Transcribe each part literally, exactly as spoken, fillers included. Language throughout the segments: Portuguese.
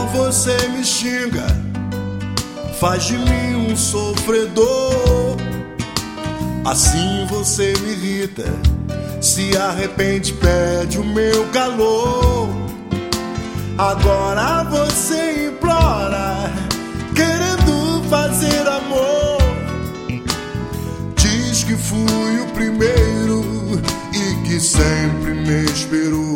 Amor, você me xinga, faz de mim um sofredor. Assim você me irrita, se arrepende, perde o meu calor. Agora você implora, querendo fazer amor. Diz que fui o primeiro e que sempre me esperou.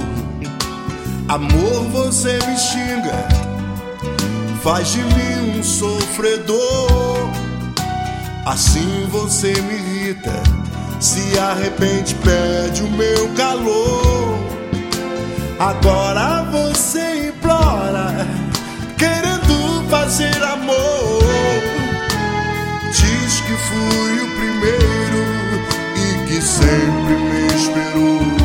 Amor, você me xinga, faz de mim um sofredor. Assim você me irrita, se arrepende, perde o meu calor. Agora você implora, querendo fazer amor. Diz que fui o primeiro e que sempre me esperou.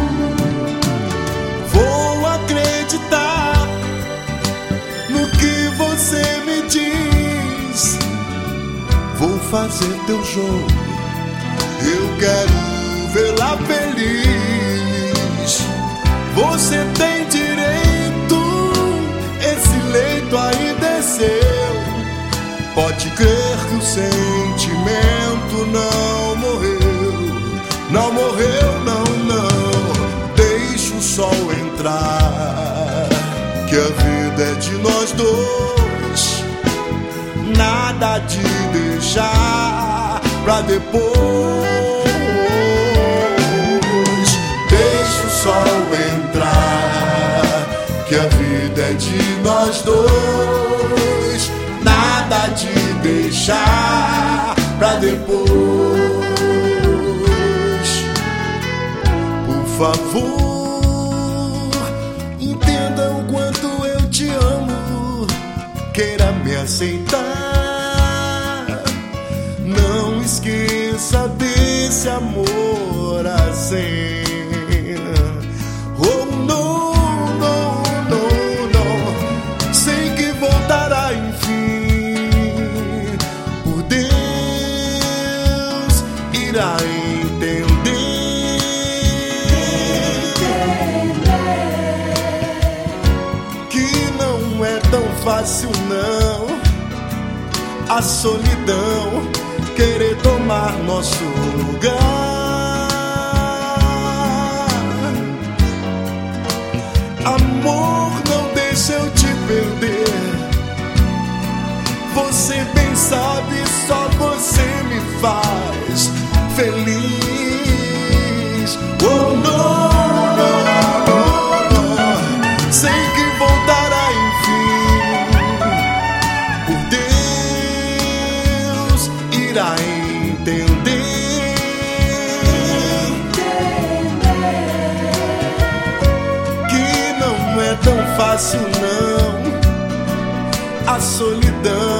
Vou acreditar no que você me diz. Vou fazer teu jogo, eu quero vê-la feliz. Você tem direito, esse leito ainda é seu. Pode crer que o sentimento não morreu. Não morreu, não, não. Deixa o sol entrar, que a vida é de nós dois. Nada de deixar pra depois. Deixa o sol entrar, que a vida é de nós dois. Nada de deixar pra depois. Por favor, entenda o quanto eu te amo. Queira me aceitar. Não esqueça desse amor assim. Oh, não, não, não, não. Sei que voltará enfim. Por Deus irá entender que não é tão fácil, não. A solidão querer tomar nosso lugar. Amor, não deixa eu te perder. Você bem sabe, só você me faz feliz. Oh, não, não, não, não. Sei que voltará enfim. Por Deus irá entender que não é tão fácil, não. A solidão